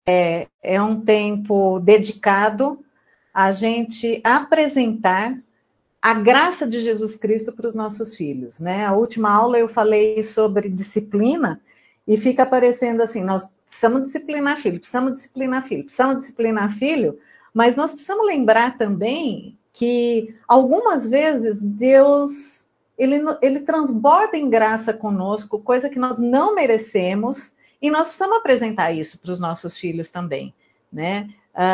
É um tempo dedicado a gente apresentar a graça de Jesus Cristo para os nossos filhos, né? A última aula eu falei sobre disciplina e fica parecendo assim, nós precisamos disciplinar filho, precisamos disciplinar filho, precisamos disciplinar filho, mas nós precisamos lembrar também que algumas vezes Deus, ele transborda em graça conosco, coisa que nós não merecemos, e nós precisamos apresentar isso para os nossos filhos também, né?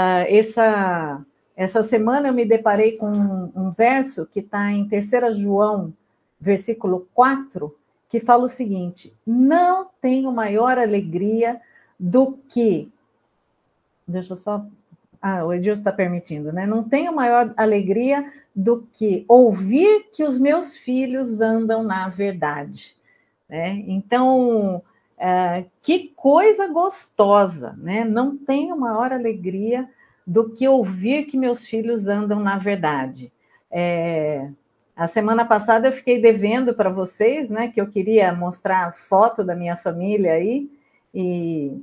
Essa semana eu me deparei com um verso que está em 3 João, versículo 4, que fala o seguinte: não tenho maior alegria do que... Deixa eu só... o Edilson está permitindo, né? Não tenho maior alegria do que ouvir que os meus filhos andam na verdade, né? Então, que coisa gostosa, né? Não tenho maior alegria do que ouvir que meus filhos andam na verdade. A semana passada eu fiquei devendo para vocês, né, que eu queria mostrar a foto da minha família aí, e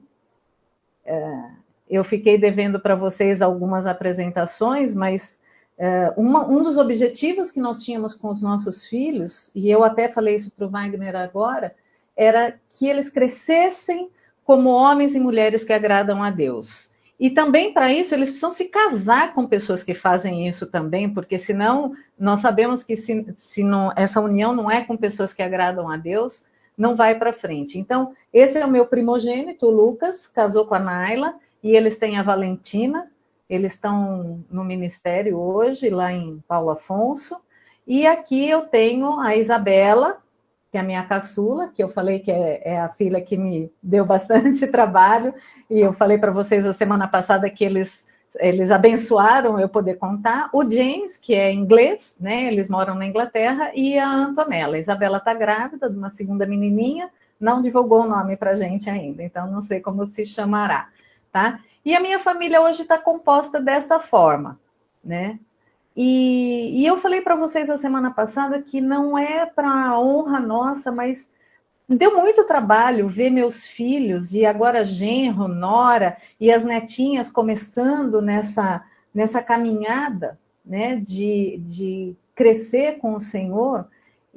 eu fiquei devendo para vocês algumas apresentações, mas um dos objetivos que nós tínhamos com os nossos filhos, e eu até falei isso para o Wagner agora, era que eles crescessem como homens e mulheres que agradam a Deus. E também para isso eles precisam se casar com pessoas que fazem isso também, porque senão nós sabemos que se não, essa união não é com pessoas que agradam a Deus, não vai para frente. Então, esse é o meu primogênito, o Lucas, casou com a Naila, e eles têm a Valentina, eles estão no ministério hoje, lá em Paulo Afonso. E aqui eu tenho a Isabela, que é a minha caçula, que eu falei que é a filha que me deu bastante trabalho. E eu falei para vocês a semana passada que eles abençoaram eu poder contar. O James, que é inglês, né? Eles moram na Inglaterra. E a Antonella. A Isabela está grávida de uma segunda menininha. Não divulgou o nome para a gente ainda, então não sei como se chamará. Tá? E a minha família hoje está composta dessa forma, né? E eu falei para vocês a semana passada que não é para honra nossa, mas deu muito trabalho ver meus filhos e agora genro, nora e as netinhas começando nessa caminhada, né, de crescer com o Senhor.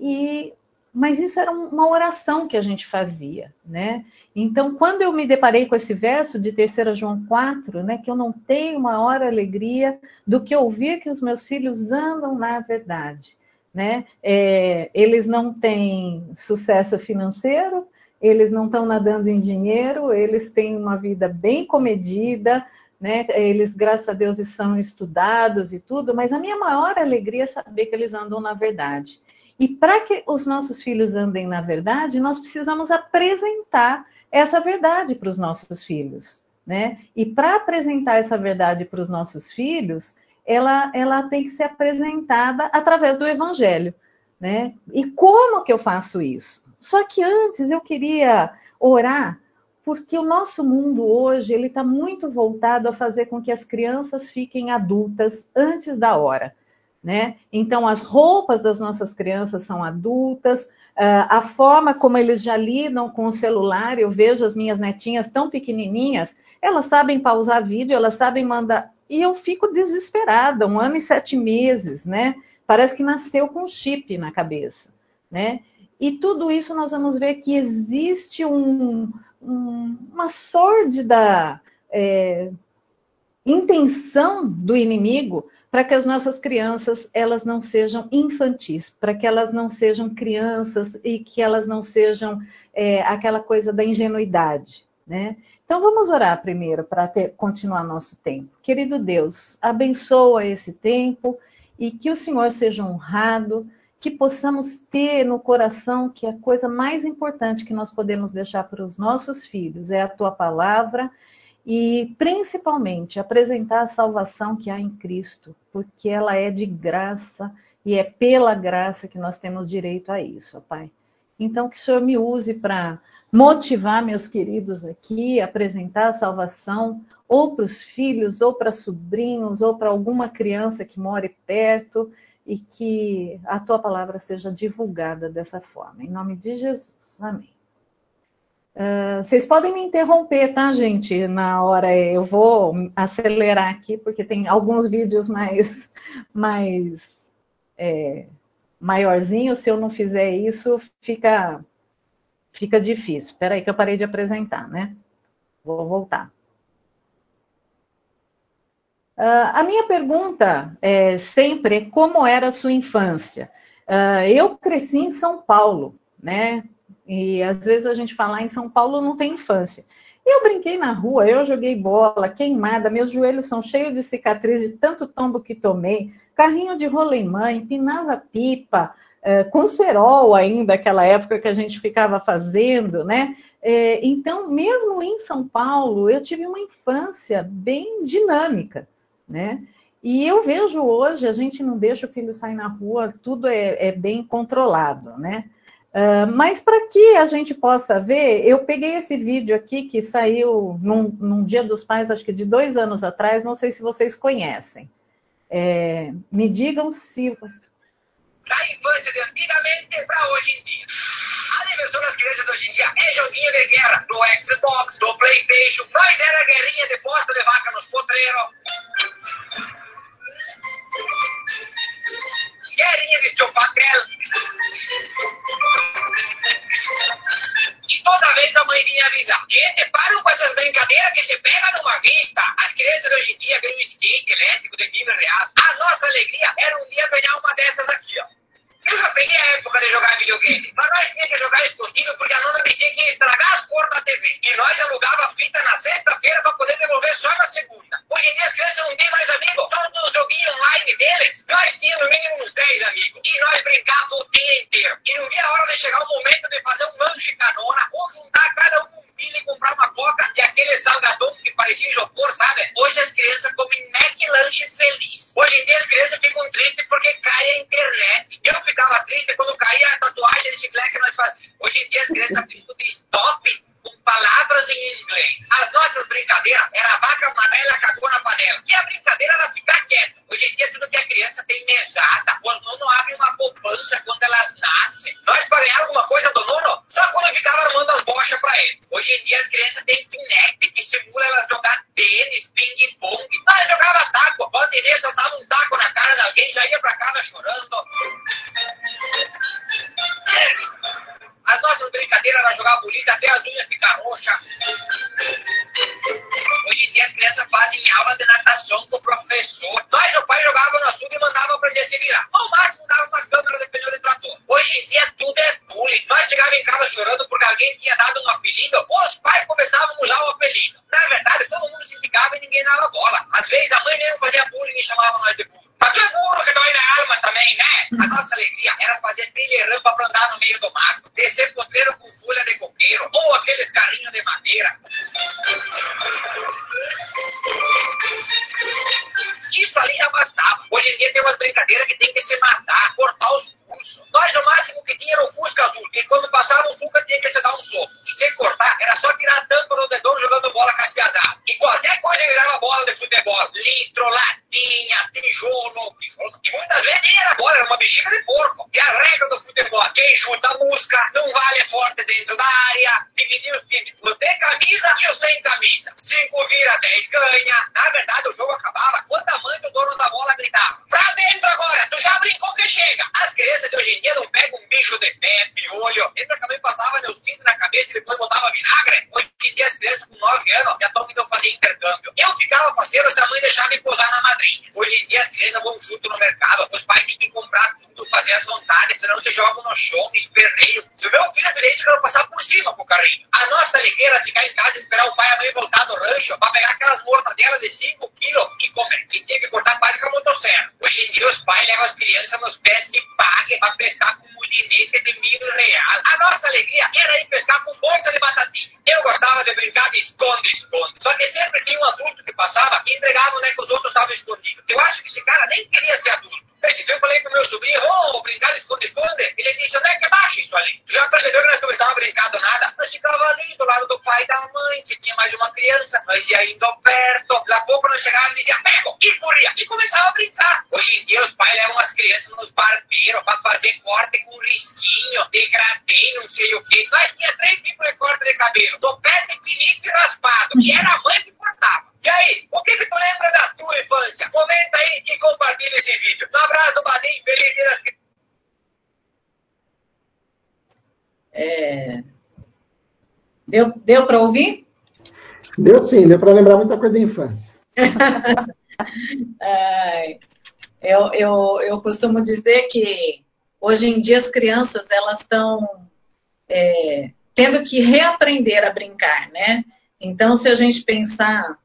Mas isso era uma oração que a gente fazia, né? Então, quando eu me deparei com esse verso de 3 João 4, né, que eu não tenho maior alegria do que ouvir que os meus filhos andam na verdade, né? Eles não têm sucesso financeiro, eles não estão nadando em dinheiro, eles têm uma vida bem comedida, né? Eles, graças a Deus, são estudados e tudo, mas a minha maior alegria é saber que eles andam na verdade. E para que os nossos filhos andem na verdade, nós precisamos apresentar essa verdade para os nossos filhos, né? E para apresentar essa verdade para os nossos filhos, ela tem que ser apresentada através do Evangelho, né? E como que eu faço isso? Só que antes eu queria orar, porque o nosso mundo hoje ele está muito voltado a fazer com que as crianças fiquem adultas antes da hora, né? Então, as roupas das nossas crianças são adultas, a forma como eles já lidam com o celular, eu vejo as minhas netinhas tão pequenininhas, elas sabem pausar vídeo, elas sabem mandar... E eu fico desesperada, 1 ano e 7 meses, né? Parece que nasceu com chip na cabeça, né? E tudo isso nós vamos ver que existe uma sórdida intenção do inimigo para que as nossas crianças elas não sejam infantis, para que elas não sejam crianças e que elas não sejam aquela coisa da ingenuidade, né? Então vamos orar primeiro para continuar nosso tempo. Querido Deus, abençoa esse tempo e que o Senhor seja honrado, que possamos ter no coração que a coisa mais importante que nós podemos deixar para os nossos filhos é a tua palavra, e principalmente apresentar a salvação que há em Cristo, porque ela é de graça e é pela graça que nós temos direito a isso, Pai. Então que o Senhor me use para motivar meus queridos aqui, apresentar a salvação ou para os filhos, ou para sobrinhos, ou para alguma criança que more perto, e que a tua palavra seja divulgada dessa forma. Em nome de Jesus. Amém. Vocês podem me interromper, tá, gente? Na hora eu vou acelerar aqui, porque tem alguns vídeos mais maiorzinhos. Se eu não fizer isso, fica difícil. Espera aí que eu parei de apresentar, né? Vou voltar. A minha pergunta sempre é como era a sua infância. Eu cresci em São Paulo, né? E às vezes a gente fala em São Paulo não tem infância. Eu brinquei na rua, eu joguei bola, queimada, meus joelhos são cheios de cicatriz de tanto tombo que tomei, carrinho de rolemã, empinava pipa, com cerol ainda, aquela época que a gente ficava fazendo, né? Então, mesmo em São Paulo, eu tive uma infância bem dinâmica, né? E eu vejo hoje, a gente não deixa o filho sair na rua, tudo é bem controlado, né? Mas para que a gente possa ver, eu peguei esse vídeo aqui que saiu num Dia dos Pais, acho que de 2 anos atrás, não sei se vocês conhecem. Me digam se... Da infância de antigamente para hoje em dia. A diversão das crianças de hoje em dia é joguinho de guerra no Xbox, no PlayStation. Nós era guerrinha de bosta de vaca nos potreiros. Guerrinha de chopatel. E toda vez a mãe vinha avisar: gente, param com essas brincadeiras que se pega numa vista. As crianças de hoje em dia ganham skate elétrico de R$ 1.000. A nossa alegria era um dia ganhar uma dessas aqui, ó. Eu já peguei a época de jogar videogame, mas nós tínhamos que jogar escondido porque a nona dizia que ia estragar as cores da TV. E nós alugava a fita na sexta-feira para poder devolver só na segunda. Hoje em dia as crianças não têm mais amigos, só no joguinho online deles. Nós tínhamos no mínimo uns 10 amigos. E nós brincávamos o dia inteiro. E não via a hora de chegar o momento de fazer um lanche canona ou juntar cada um pilha e comprar uma coca e aquele salgadão que parecia isopor, sabe? Hoje as crianças comem McLanche feliz. Hoje em dia as crianças ficam tristes porque cai a internet. Eu ficava triste quando caía a tatuagem de chiclete que nós fazíamos. Hoje em dia as crianças brincam de stop com palavras em inglês. As nossas brincadeiras era a vaca amarela cagou na panela. E a brincadeira era ficar quieta. Hoje em dia tudo que a criança tem mesada. Os nonos abrem uma poupança quando elas nascem. Nós para ganhar alguma coisa do nono, só quando ficava arrumando as bochas para eles. Hoje em dia as crianças têm Kinect, que simula elas jogar tênis, ping-pong. Nós jogava taco. Volta e meia soltava um taco na cara de alguém, já ia para casa chorando. As nossas brincadeiras eram jogar bolita até as unhas ficar roxas. Hoje em dia as crianças fazem aula de natação com o professor. Nós, o pai, jogava no açude e mandava aprender a se virar. Ao máximo dava uma câmera de pneu de trator. Hoje em dia tudo é bullying. Nós chegávamos em casa chorando porque alguém tinha dado um apelido. Os pais começavam a usar o apelido. Na verdade, todo mundo se ligava e ninguém dava bola. Às vezes a mãe mesmo fazia bullying e chamava nós de burro. Mas tu é burro que dói na alma também, né? A nossa alegria era fazer trilha e rampa pra andar no meio do mato, descer potreiro com folha de coqueiro, ou aqueles carrinhos de madeira. Isso ali já bastava. Hoje em dia tem umas brincadeiras que tem que se matar, cortar os pulsos. Nós o máximo que tinha era o Fusca Azul, e quando passava o Fusca tinha que se dar um soco. E sem cortar, era só tirar a tampa do dedão jogando bola caspeadada. E qualquer coisa virava bola de futebol. Litro, latinha, tijolo. E muitas vezes nem era bola, era uma bexiga de porco. E a regra do futebol: quem chuta a musca, não vale forte dentro da área. Dividir os times, o de camisa e o sem camisa. 5 vira, 10 ganha. Na verdade, o jogo acabava quando a mãe do dono da bola gritava: pra dentro agora, tu já brincou que chega. As crianças de hoje em dia não pegam um bicho de pé, piolho. Lembra que a mãe passava neucídio na cabeça e depois botava vinagre? Hoje em dia as crianças com 9 anos já estão indo fazer intercâmbio. Eu ficava parceiro se a mãe deixava me posar na madrinha. Hoje em dia as crianças vão junto no mercado. Os pais têm que comprar tudo, fazer as vontades, senão se jogam no chão, no esperneio. Se o meu filho fizer isso, eu quero passar por cima com o carrinho. A nossa alegria era ficar em casa e esperar o pai e a mãe voltar do rancho para pegar aquelas mortadelas de 5 quilos e comer. E tinha que cortar quase com a motosserra. Hoje em dia os pais levam as crianças nos pés que paguem para pescar com um mulinete de R$ 1.000. A nossa alegria era ir pescar com bolsa de batatinha. Eu gostava de brincar de esconde-esconde. Só que sempre tinha um adulto que passava e entregava onde é que os outros estavam escondidos. Eu acho que esse cara nem queria ser adulto. Esse dia eu falei pro meu sobrinho, brincar de esconde-esconde. Ele disse, onde é que baixa isso ali? Tu já percebeu que nós começávamos a brincar do nada? Nós ficava ali do lado do pai e da mãe, se tinha mais uma criança, nós ia indo perto, daqui a pouco nós chegávamos e dizia, pego, e corria, e começava a brincar. Hoje em dia os pais levam as crianças nos barbeiros pra fazer corte com risquinho, degradê, não sei o quê. Nós tinha 3 tipos de corte de cabelo, topete, pinico e raspado, e era a mãe que cortava. E aí, o que tu lembra da tua infância? Comenta aí e compartilha esse vídeo. Um abraço do Badinho, feliz dia das crianças. Deu para ouvir? Deu sim, deu para lembrar muita coisa da infância. Eu costumo dizer que hoje em dia as crianças elas estão tendo que reaprender a brincar, né? Então, se a gente pensar,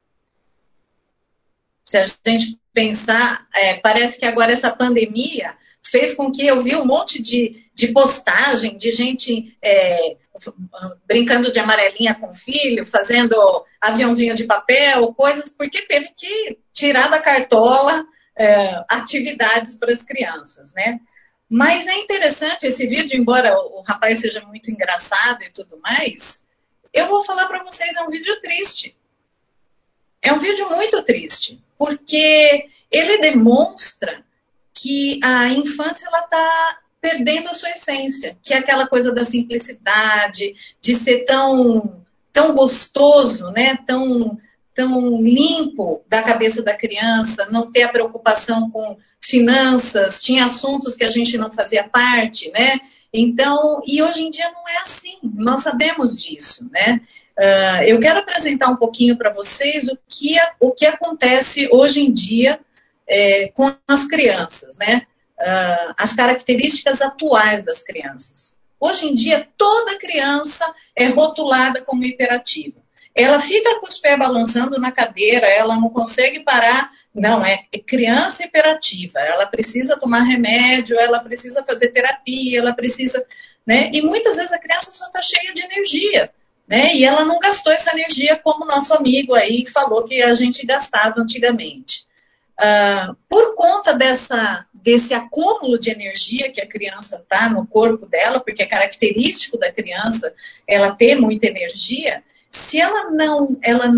parece que agora essa pandemia fez com que eu vi um monte de postagem de gente brincando de amarelinha com o filho, fazendo aviãozinho de papel, coisas, porque teve que tirar da cartola atividades para as crianças, né? Mas é interessante esse vídeo, embora o rapaz seja muito engraçado e tudo mais, eu vou falar para vocês, é um vídeo triste. É um vídeo muito triste, porque ele demonstra que a infância está perdendo a sua essência, que é aquela coisa da simplicidade, de ser tão gostoso, né? tão limpo da cabeça da criança, não ter a preocupação com finanças, tinha assuntos que a gente não fazia parte, né? Então, e hoje em dia não é assim, nós sabemos disso, né? Eu quero apresentar um pouquinho para vocês o que acontece hoje em dia com as crianças, né? As características atuais das crianças. Hoje em dia, toda criança é rotulada como hiperativa. Ela fica com os pés balançando na cadeira, ela não consegue parar. Não, é criança hiperativa. Ela precisa tomar remédio, ela precisa fazer terapia, ela precisa, né? E muitas vezes a criança só está cheia de energia, né? E ela não gastou essa energia como o nosso amigo aí falou que a gente gastava antigamente. Por conta desse acúmulo de energia que a criança está no corpo dela, porque é característico da criança ela ter muita energia, se ela não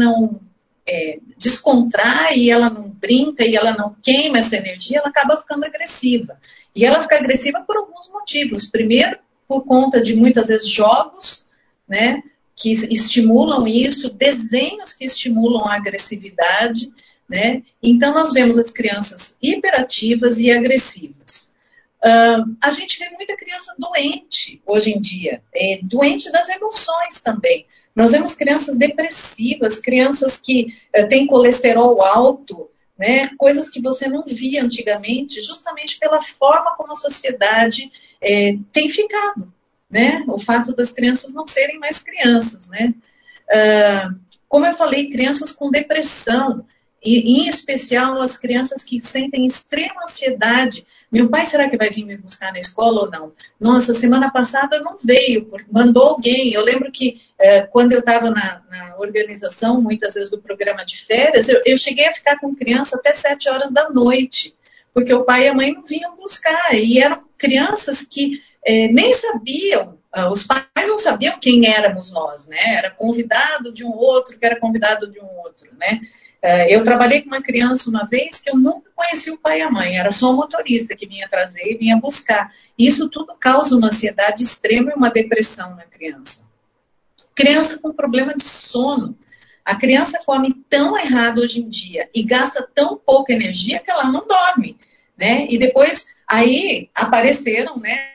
descontrai, e ela não brinca, e ela não queima essa energia, ela acaba ficando agressiva. E ela fica agressiva por alguns motivos. Primeiro, por conta de muitas vezes jogos, né, que estimulam isso, desenhos que estimulam a agressividade, né? Então, nós vemos as crianças hiperativas e agressivas. A gente vê muita criança doente hoje em dia, doente das emoções também. Nós vemos crianças depressivas, crianças que têm colesterol alto, né? Coisas que você não via antigamente, justamente pela forma como a sociedade tem ficado, né? O fato das crianças não serem mais crianças, né? Como eu falei, crianças com depressão, e em especial as crianças que sentem extrema ansiedade. Meu pai, será que vai vir me buscar na escola ou não? Nossa, semana passada não veio, mandou alguém. Eu lembro que quando eu estava na organização, muitas vezes do programa de férias, eu cheguei a ficar com criança até 7 horas da noite, porque o pai e a mãe não vinham buscar, e eram crianças que nem sabiam, os pais não sabiam quem éramos nós, né? Era convidado de um outro, que era convidado de um outro, né? Eu trabalhei com uma criança uma vez que eu nunca conheci o pai e a mãe, era só o motorista que vinha trazer e vinha buscar. Isso tudo causa uma ansiedade extrema e uma depressão na criança. Criança com problema de sono. A criança come tão errado hoje em dia e gasta tão pouca energia que ela não dorme, né? E depois aí apareceram, né,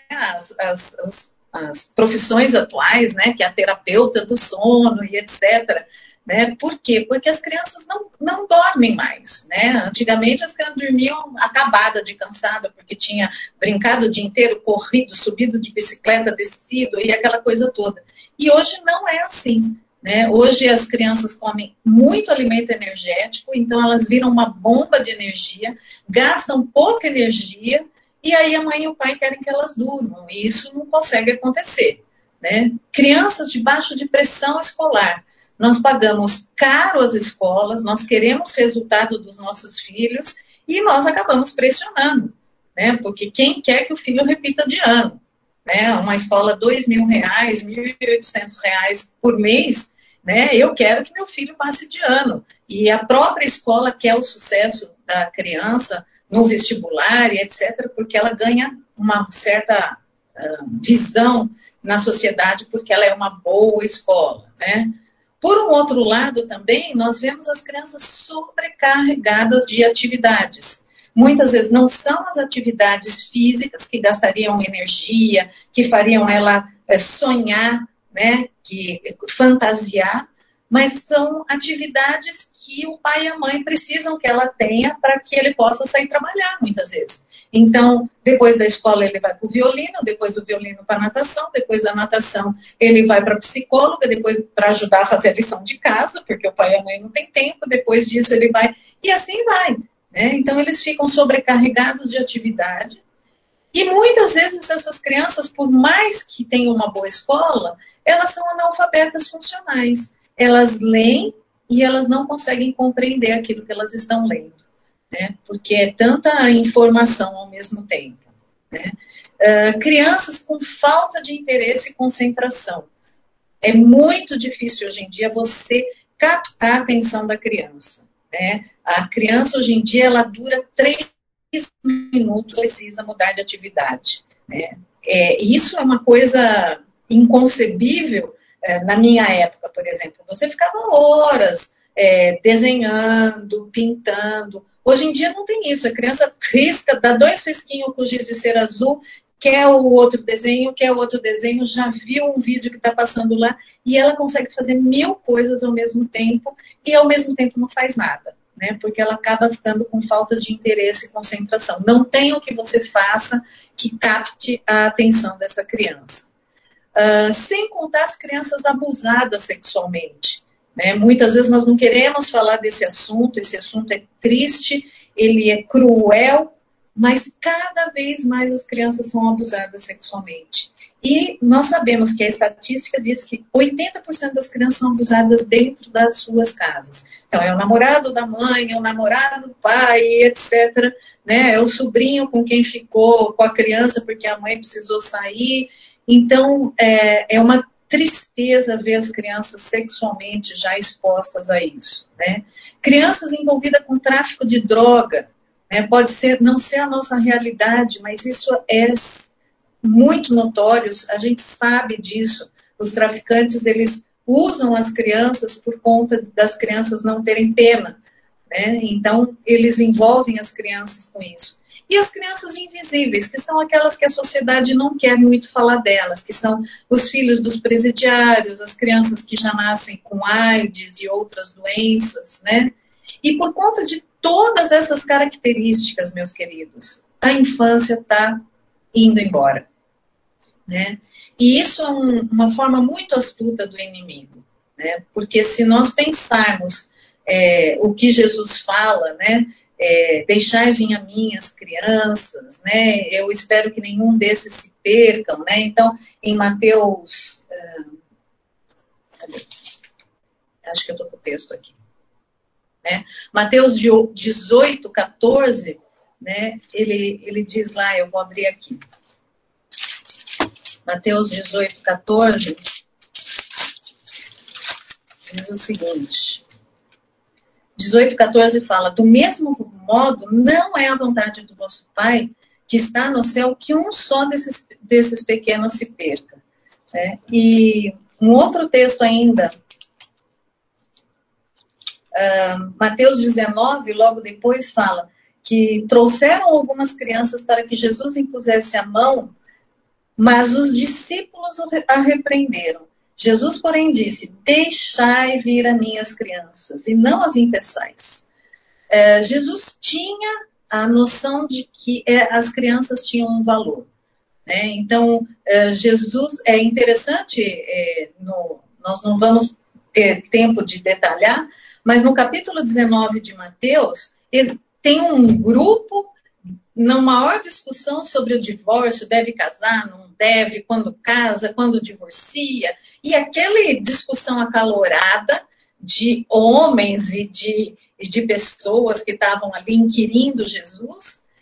as profissões atuais, né, que é a terapeuta do sono e etc. Né? Por quê? Porque as crianças não dormem mais, né? Antigamente as crianças dormiam acabada de cansada, porque tinha brincado o dia inteiro, corrido, subido de bicicleta, descido e aquela coisa toda. E hoje não é assim, né? Hoje as crianças comem muito alimento energético, então elas viram uma bomba de energia, gastam pouca energia, e aí a mãe e o pai querem que elas durmam, e isso não consegue acontecer, né? Crianças debaixo de pressão escolar. Nós pagamos caro as escolas, nós queremos resultado dos nossos filhos e nós acabamos pressionando. né? Porque quem quer que o filho repita de ano? Né? Uma escola, R$ 2.000, R$ 1.800 por mês, né? Eu quero que meu filho passe de ano. E a própria escola quer o sucesso da criança no vestibular e etc., porque ela ganha uma certa visão na sociedade, porque ela é uma boa escola, né? Por um outro lado, também, nós vemos as crianças sobrecarregadas de atividades. Muitas vezes não são as atividades físicas que gastariam energia, que fariam ela sonhar, né, fantasiar, mas são atividades que o pai e a mãe precisam que ela tenha para que ele possa sair trabalhar, muitas vezes. Então, depois da escola ele vai para o violino, depois do violino para a natação, depois da natação ele vai para a psicóloga, depois para ajudar a fazer a lição de casa, porque o pai e a mãe não têm tempo, depois disso ele vai, e assim vai. Né? Então, eles ficam sobrecarregados de atividade. E muitas vezes essas crianças, por mais que tenham uma boa escola, elas são analfabetas funcionais. Elas leem e elas não conseguem compreender aquilo que elas estão lendo, né? Porque é tanta informação ao mesmo tempo. Né? Crianças com falta de interesse e concentração. É muito difícil hoje em dia você captar a atenção da criança. Né? A criança hoje em dia ela dura 3 minutos, precisa mudar de atividade. Né? Isso é uma coisa inconcebível. Na minha época, por exemplo, você ficava horas desenhando, pintando. Hoje em dia não tem isso. A criança risca, dá 2 risquinhos com giz de cera azul, quer o outro desenho, já viu um vídeo que está passando lá, e ela consegue fazer 1000 coisas ao mesmo tempo, e ao mesmo tempo não faz nada. Né, porque ela acaba ficando com falta de interesse e concentração. Não tem o que você faça que capte a atenção dessa criança. Sem contar as crianças abusadas sexualmente. Né? Muitas vezes nós não queremos falar desse assunto, esse assunto é triste, ele é cruel, mas cada vez mais as crianças são abusadas sexualmente. E nós sabemos que a estatística diz que 80% das crianças são abusadas dentro das suas casas. Então, é o namorado da mãe, é o namorado do pai, etc. Né? É o sobrinho com quem ficou com a criança porque a mãe precisou sair. Então, é uma tristeza ver as crianças sexualmente já expostas a isso. Né? Crianças envolvidas com tráfico de droga, né? Pode não ser a nossa realidade, mas isso é muito notório, a gente sabe disso. Os traficantes, eles usam as crianças por conta das crianças não terem pena. Né? Então, eles envolvem as crianças com isso. E as crianças invisíveis, que são aquelas que a sociedade não quer muito falar delas, que são os filhos dos presidiários, as crianças que já nascem com AIDS e outras doenças, né? E por conta de todas essas características, meus queridos, a infância está indo embora. Né? E isso é uma forma muito astuta do inimigo. Né? Porque se nós pensarmos o que Jesus fala, né? Deixai vir a mim as crianças, né? Eu espero que nenhum desses se percam. Né? Então, em Mateus... acho que eu estou com o texto aqui. Né? Mateus 18, 14, né? Ele diz lá, eu vou abrir aqui. Mateus 18, 14, diz o seguinte. 18, 14 fala, do mesmo modo, não é a vontade do vosso Pai que está no céu que um só desses pequenos se perca. Né? E um outro texto ainda, Mateus 19, logo depois fala que trouxeram algumas crianças para que Jesus impusesse a mão, mas os discípulos a repreenderam. Jesus, porém, disse, deixai vir a mim as crianças, e não as impeçais. Jesus tinha a noção de que as crianças tinham um valor. Né? Então, Jesus, é interessante, nós não vamos ter tempo de detalhar, mas no capítulo 19 de Mateus, tem um grupo, na maior discussão sobre o divórcio, deve casar, não deve, quando casa, quando divorcia, e aquela discussão acalorada de homens e de pessoas que estavam ali inquirindo Jesus,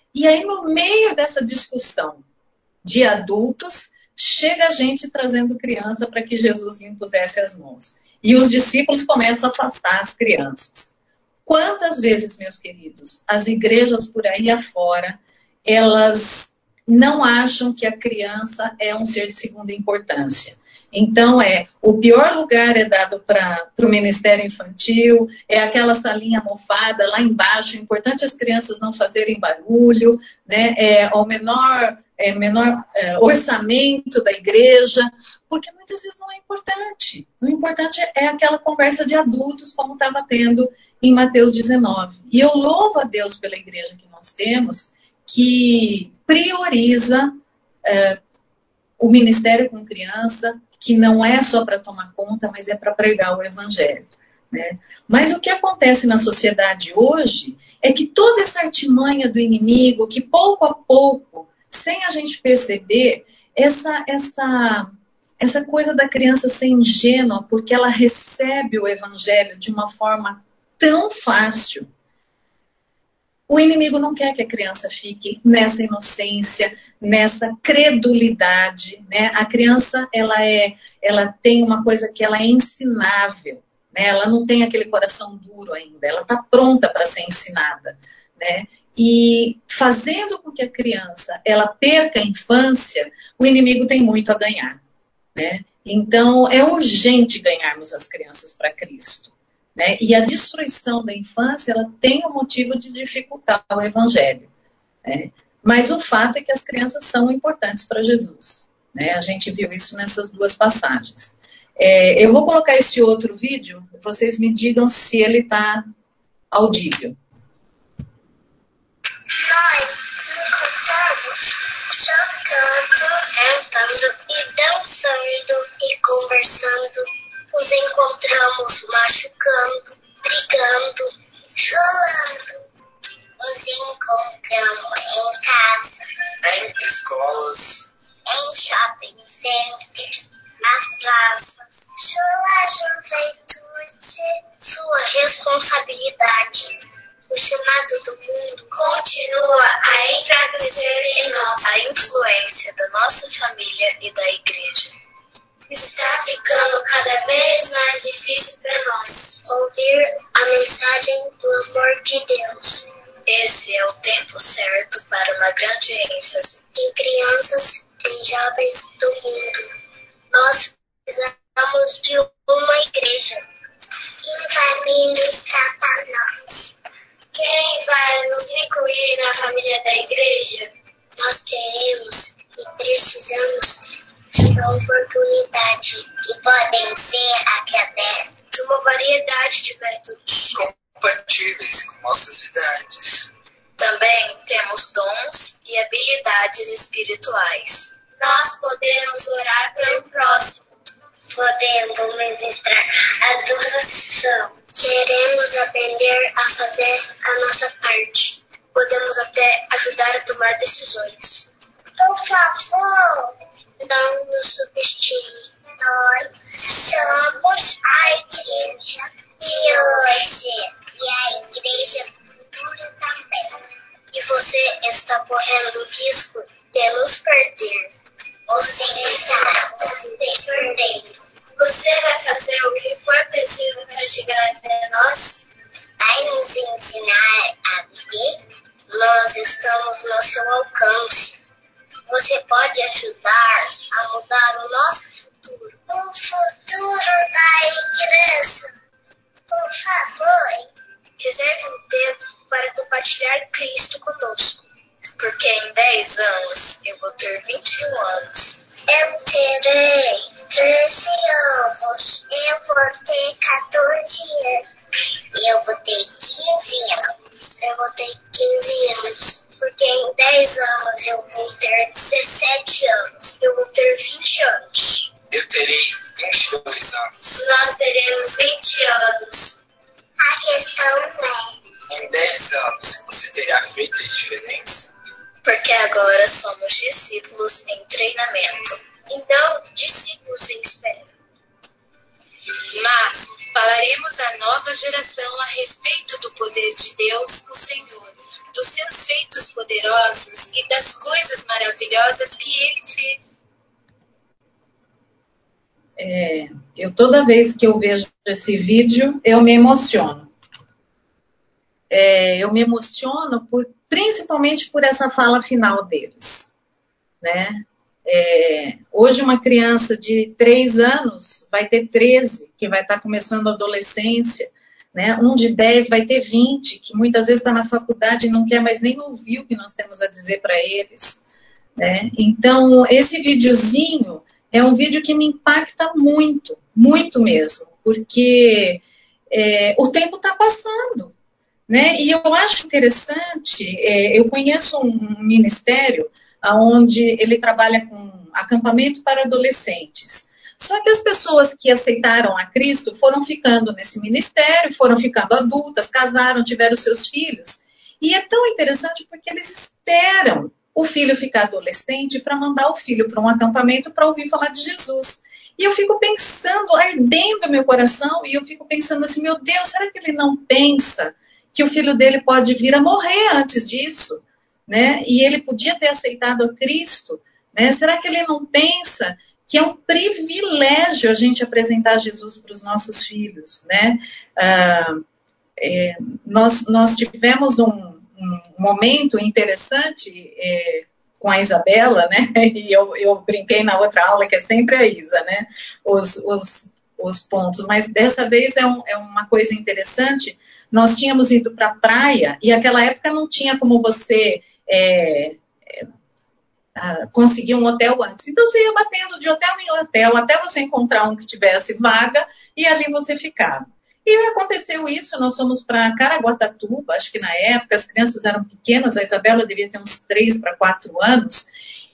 E aí, no meio dessa discussão de adultos, chega a gente trazendo criança para que Jesus lhe impusesse as mãos. E os discípulos começam a afastar as crianças. Quantas vezes, meus queridos, as igrejas por aí afora, elas não acham que a criança é um ser de segunda importância. Então, o pior lugar é dado para o Ministério Infantil, é aquela salinha mofada lá embaixo, o importante é as crianças não fazerem barulho, né? O menor orçamento da igreja, porque muitas vezes não é importante. O importante é aquela conversa de adultos, como estava tendo em Mateus 19. E eu louvo a Deus pela igreja que nós temos, que prioriza o ministério com criança, que não é só para tomar conta, mas é para pregar o evangelho. Né? Mas o que acontece na sociedade hoje é que toda essa artimanha do inimigo, que pouco a pouco, sem a gente perceber, essa coisa da criança ser ingênua, porque ela recebe o evangelho de uma forma tão fácil. O inimigo não quer que a criança fique nessa inocência, nessa credulidade, né? A criança, ela tem uma coisa que ela é ensinável, né? Ela não tem aquele coração duro ainda, ela está pronta para ser ensinada, né? E fazendo com que a criança ela perca a infância, o inimigo tem muito a ganhar, né? Então, é urgente ganharmos as crianças para Cristo. Né? E a destruição da infância, ela tem o motivo de dificultar o evangelho. Né? Mas o fato é que as crianças são importantes para Jesus. Né? A gente viu isso nessas duas passagens. Eu vou colocar esse outro vídeo, vocês me digam se ele está audível. Nós cantando e dançando e conversando, nos encontramos machucando, brigando, chorando. Nos encontramos em casa, em escolas, em shopping center, nas praças. Sua juventude, sua responsabilidade. O chamado do mundo continua a enfraquecer em nós a influência da nossa família e da igreja. Está ficando cada vez mais difícil para nós ouvir a mensagem do amor de Deus. Esse é o tempo certo para uma grande ênfase em crianças e jovens do mundo. Nós precisamos de uma igreja. Em família está para nós. Quem vai nos incluir na família da igreja? Nós queremos e precisamos de uma oportunidade que podem ser através de uma variedade de métodos compatíveis com nossas idades. Também temos dons e habilidades espirituais. Nós podemos orar pelo próximo. Podemos ministrar adoração. Queremos aprender a fazer a nossa parte. Podemos até ajudar a tomar decisões. Por favor, não nos subestime. Nós somos a igreja de hoje e a igreja do futuro também. E você está correndo o risco de nos perder. Você está se perdendo. Você vai fazer o que for preciso para chegar até nós? Vai nos ensinar a viver? Nós estamos no seu alcance. Você pode ajudar a mudar o nosso futuro. O futuro da igreja. Por favor, reserve um tempo para compartilhar Cristo conosco. Porque em 10 anos eu vou ter 21 anos. Eu terei 13 anos. Eu vou ter 14 anos. Eu vou ter 15 anos. Eu vou ter 15 anos. Porque em 10 anos eu vou ter 17 anos. Eu vou ter 20 anos. Eu terei 22 anos. Nós teremos 20 anos. A questão é: em 10 anos você terá feito a diferença? Porque agora somos discípulos em treinamento e não discípulos em espera. Mas falaremos à nova geração a respeito do poder de Deus, o Senhor, dos seus feitos poderosos e das coisas maravilhosas que ele fez. Toda vez que eu vejo esse vídeo, eu me emociono. Eu me emociono principalmente por essa fala final deles, né? Hoje uma criança de 3 anos vai ter 13, que vai estar começando a adolescência, né? Um de 10 vai ter 20, que muitas vezes está na faculdade e não quer mais nem ouvir o que nós temos a dizer para eles, né? Então, esse videozinho é um vídeo que me impacta muito, muito mesmo, porque o tempo está passando, né? E eu acho interessante, eu conheço um ministério onde ele trabalha com acampamento para adolescentes. Só que as pessoas que aceitaram a Cristo foram ficando nesse ministério, foram ficando adultas, casaram, tiveram seus filhos. E é tão interessante porque eles esperam o filho ficar adolescente para mandar o filho para um acampamento para ouvir falar de Jesus. E eu fico pensando, ardendo meu coração, e eu fico pensando assim, meu Deus, será que ele não pensa que o filho dele pode vir a morrer antes disso, né? E ele podia ter aceitado a Cristo, né? Será que ele não pensa que é um privilégio a gente apresentar Jesus para os nossos filhos, né? Nós tivemos um momento interessante com a Isabela, né? E eu brinquei na outra aula que é sempre a Isa, né? Os pontos, mas dessa vez é uma coisa interessante. Nós tínhamos ido para a praia e naquela época não tinha como você conseguir um hotel antes. Então você ia batendo de hotel em hotel até você encontrar um que tivesse vaga e ali você ficava. E aconteceu isso, nós fomos para Caraguatatuba, acho que na época as crianças eram pequenas, a Isabela devia ter uns 3 para 4 anos,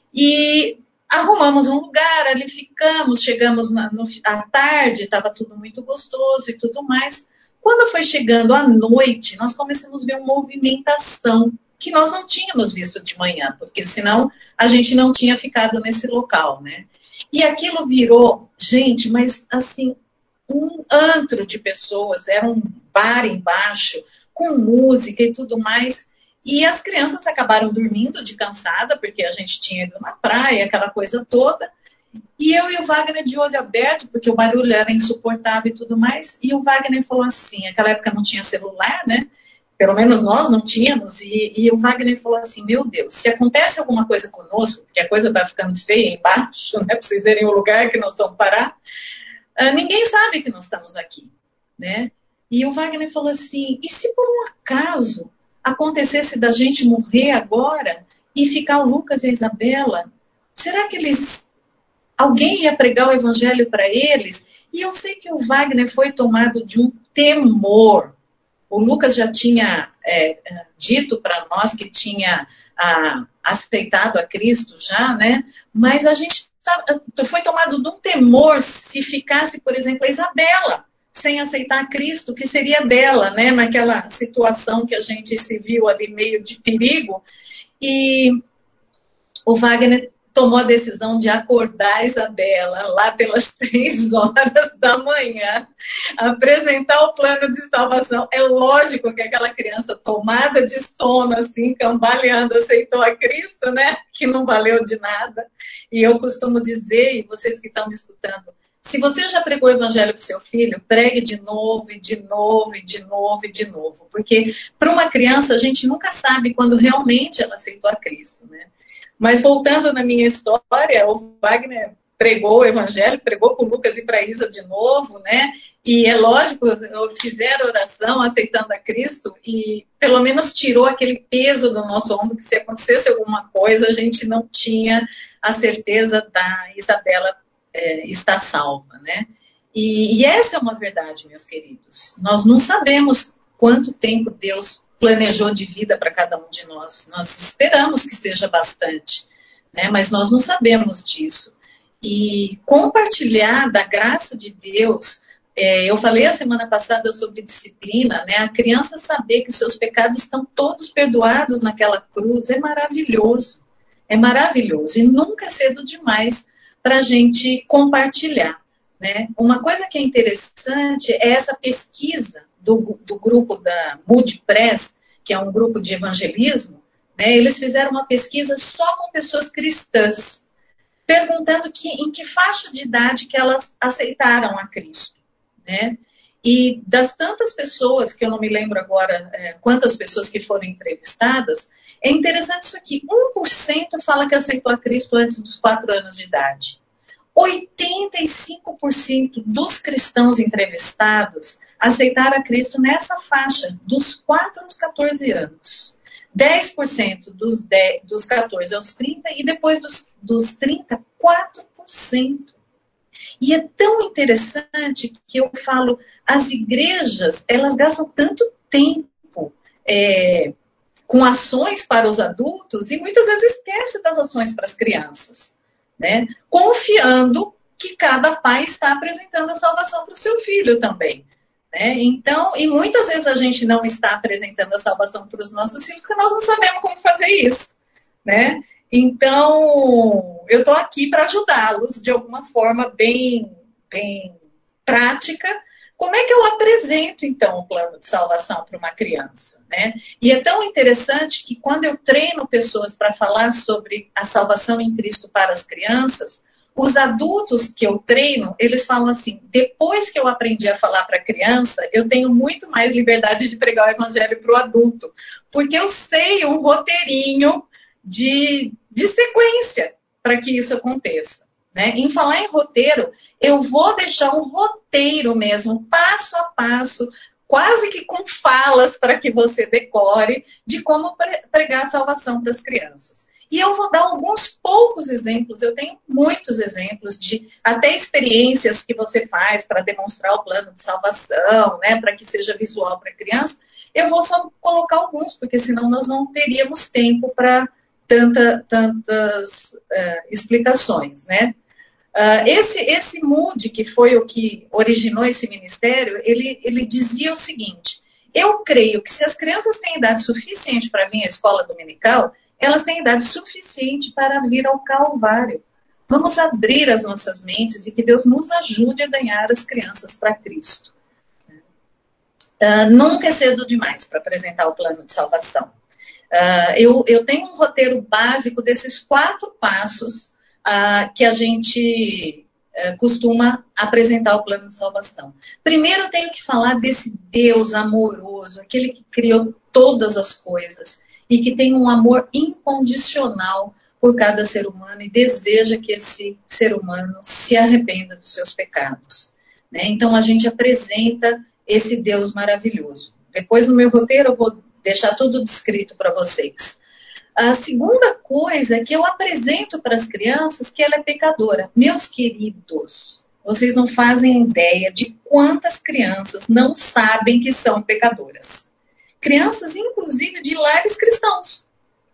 e arrumamos um lugar, ali ficamos, chegamos à tarde, estava tudo muito gostoso e tudo mais. Quando foi chegando à noite, nós começamos a ver uma movimentação que nós não tínhamos visto de manhã, porque senão a gente não tinha ficado nesse local, né? E aquilo virou, gente, mas assim, um antro de pessoas, era um bar embaixo, com música e tudo mais. E as crianças acabaram dormindo de cansada, porque a gente tinha ido na praia, aquela coisa toda. E eu e o Wagner de olho aberto, porque o barulho era insuportável e tudo mais. E o Wagner falou assim, naquela época não tinha celular, né? Pelo menos nós não tínhamos. E o Wagner falou assim, meu Deus, se acontece alguma coisa conosco, porque a coisa está ficando feia embaixo, né? Para vocês verem o lugar que nós vamos parar, ninguém sabe que nós estamos aqui, né? E o Wagner falou assim, e se por um acaso acontecesse da gente morrer agora e ficar o Lucas e a Isabela, será que alguém ia pregar o evangelho para eles? E eu sei que o Wagner foi tomado de um temor. O Lucas já tinha dito para nós que tinha aceitado a Cristo já, né? Mas a gente foi tomado de um temor se ficasse, por exemplo, a Isabela sem aceitar a Cristo, o que seria dela, né? Naquela situação que a gente se viu ali meio de perigo. E o Wagner tomou a decisão de acordar a Isabela lá pelas 3 horas da manhã, apresentar o plano de salvação. É lógico que aquela criança tomada de sono, assim, cambaleando, aceitou a Cristo, né? Que não valeu de nada. E eu costumo dizer, e vocês que estão me escutando, se você já pregou o evangelho para o seu filho, pregue de novo, e de novo, e de novo, e de novo. Porque para uma criança, a gente nunca sabe quando realmente ela aceitou a Cristo, né? Mas voltando na minha história, o Wagner pregou o evangelho, pregou para o Lucas e para a Isa de novo, né? E é lógico, fizeram oração aceitando a Cristo e pelo menos tirou aquele peso do nosso ombro, que se acontecesse alguma coisa, a gente não tinha a certeza da Isabela estar salva, né? E essa é uma verdade, meus queridos. Nós não sabemos quanto tempo Deus planejou de vida para cada um de nós. Nós esperamos que seja bastante, né? Mas nós não sabemos disso. E compartilhar da graça de Deus, eu falei a semana passada sobre disciplina, né? A criança saber que seus pecados estão todos perdoados naquela cruz é maravilhoso. É maravilhoso. E nunca é cedo demais para a gente compartilhar, né? Uma coisa que é interessante é essa pesquisa do grupo da Moody Press, que é um grupo de evangelismo, né, eles fizeram uma pesquisa só com pessoas cristãs, perguntando em que faixa de idade que elas aceitaram a Cristo, né? E das tantas pessoas, que eu não me lembro agora quantas pessoas que foram entrevistadas, é interessante isso aqui, 1% fala que aceitou a Cristo antes dos 4 anos de idade. 85% dos cristãos entrevistados aceitaram a Cristo nessa faixa, dos 4 aos 14 anos. 10% dos 14 aos 30 e depois dos 30, 4%. E é tão interessante que eu falo, as igrejas, elas gastam tanto tempo com ações para os adultos e muitas vezes esquecem das ações para as crianças, né? Confiando que cada pai está apresentando a salvação para o seu filho também. Né? Então, e muitas vezes a gente não está apresentando a salvação para os nossos filhos porque nós não sabemos como fazer isso, né? Então, eu estou aqui para ajudá-los de alguma forma bem prática. Como é que eu apresento, então, o plano de salvação para uma criança, né? E é tão interessante que quando eu treino pessoas para falar sobre a salvação em Cristo para as crianças, os adultos que eu treino, eles falam assim, depois que eu aprendi a falar para a criança, eu tenho muito mais liberdade de pregar o evangelho para o adulto, porque eu sei um roteirinho de sequência para que isso aconteça. Né? Em falar em roteiro, eu vou deixar um roteiro mesmo, passo a passo, quase que com falas para que você decore, de como pregar a salvação para as crianças. E eu vou dar alguns poucos exemplos, eu tenho muitos exemplos de até experiências que você faz para demonstrar o plano de salvação, né, para que seja visual para a criança. Eu vou só colocar alguns, porque senão nós não teríamos tempo para tantas explicações, né? Esse Moody, que foi o que originou esse ministério, ele dizia o seguinte, eu creio que se as crianças têm idade suficiente para vir à escola dominical, elas têm idade suficiente para vir ao Calvário. Vamos abrir as nossas mentes e que Deus nos ajude a ganhar as crianças para Cristo. Nunca é cedo demais para apresentar o plano de salvação. Eu tenho um roteiro básico desses 4 passos que a gente costuma apresentar o plano de salvação. Primeiro eu tenho que falar desse Deus amoroso, aquele que criou todas as coisas e que tem um amor incondicional por cada ser humano e deseja que esse ser humano se arrependa dos seus pecados. Né? Então a gente apresenta esse Deus maravilhoso. Depois no meu roteiro eu vou deixar tudo descrito para vocês. A segunda coisa é que eu apresento para as crianças que ela é pecadora. Meus queridos, vocês não fazem ideia de quantas crianças não sabem que são pecadoras. Crianças, inclusive, de lares cristãos.